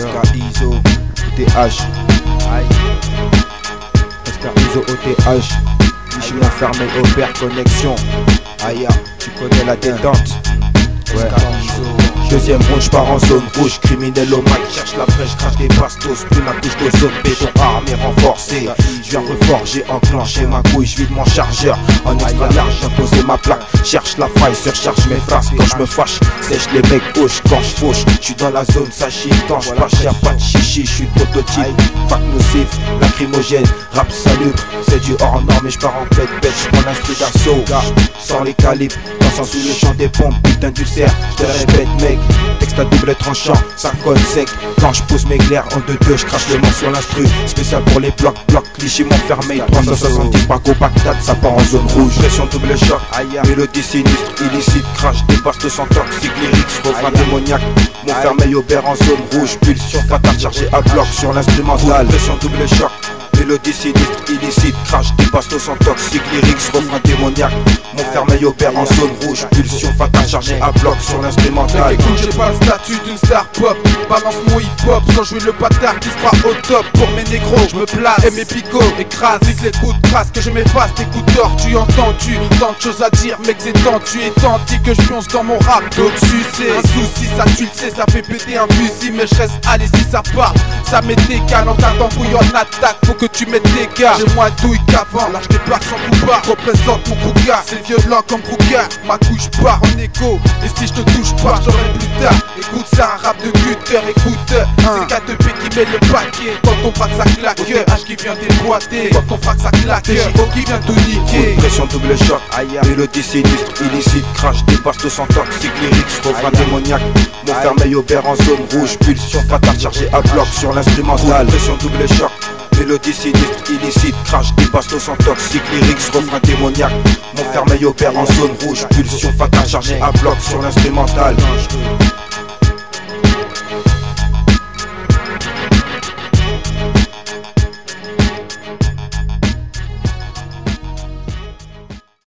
SK ISO OTH. SK ISO OTH. Michelin fermé, opère, connexion. Aya, tu connais la détente. Ouais. Deuxième round, j'pars en zone rouge. Criminel au mic, cherche la brèche, crache des bastos. Plus la couche de zone béton, armée renforcée. J'viens reforger, enclencher ma couille. J'vide mon chargeur en extra large, j'ai posé ma plaque. Cherche la faille, surcharge mes phrases. Quand j'me fâche, sèche les mecs gauche. Quand j'fauche, j'suis dans la zone, ça chie. Quand j'passe, y'a pas de chichi, j'suis le prototype. Fac nocif, lacrymogène, rap salubre. C'est du hors norme, mais j'pars en pète. J'prends l'instru d'assaut, sans les calibres. Dansant sous le champ des pompes, putain d'ulcère. J'te répète, mec. Texte à double tranchant, ça colle sec. Quand je pose mes glaires en 2-2, je crache le mort sur l'instru. Spécial pour les blocs, cliché m'enfermé. 370 Paco Bagdad, ça part en zone rouge. Pression double choc, mélodie sinistre, illicite. Crash, dépasse sans toxique, lyrics, refrain démoniaque. Montfermeil opère en zone rouge. Pulsion fatale chargée à bloc sur l'instrumental. Pression double choc, mélodie sinistre, illicite. Crash, dépasse sans toxique, lyrics, refrain démoniaque. Montfermeil opère en zone rouge. Pulsion fatale chargée à bloc sur l'instrumental. Écoute, j'ai pas le statut d'une star pop. Balance mon hip hop sans jouer le bâtard qui sera au top. Pour mes négros, je me place et mes picots écrase. Vite les coups de crasse que je m'efface. Tes coups d'or, tu entends-tu? Tant de choses à dire, mec, c'est tendu et tenté que je pionce dans mon rap. D'au-dessus, c'est un souci, ça tu le sais, ça fait péter un fusil. Mais je reste allé si ça part. Ça met des gars dans ta tambouille en attaque. Faut que tu mettes des gars. J'ai moins douille qu'avant, là je débarque sans coup bas. Représente mon Kouga, c'est violent comme Kouga. Ma couille, je pars en écho. Et si je te touche pas, j'aurai plus tard. Écoute, c'est un rap de cutter, écoute. C'est 4P qui met le paquet. Quand on frappe ça claque, H qui vient déboîter. Quand on frappe ça claque, O qui vient tout niquer. Pression double choc, mélodie sinistre, illicite. Crash, dépasse 200 toxiques, lyrics, refrain démoniaque. Montfermeil opère en zone rouge. Pulsion fatale chargée à bloc sur l'instrumental. Pression double choc, mélodie sinistre, illicite. Crash, dépasse 200 toxiques, lyrics, refrain démoniaque. Montfermeil opère en zone rouge. Pulsion fatale chargée à bloc sur l'instrumental.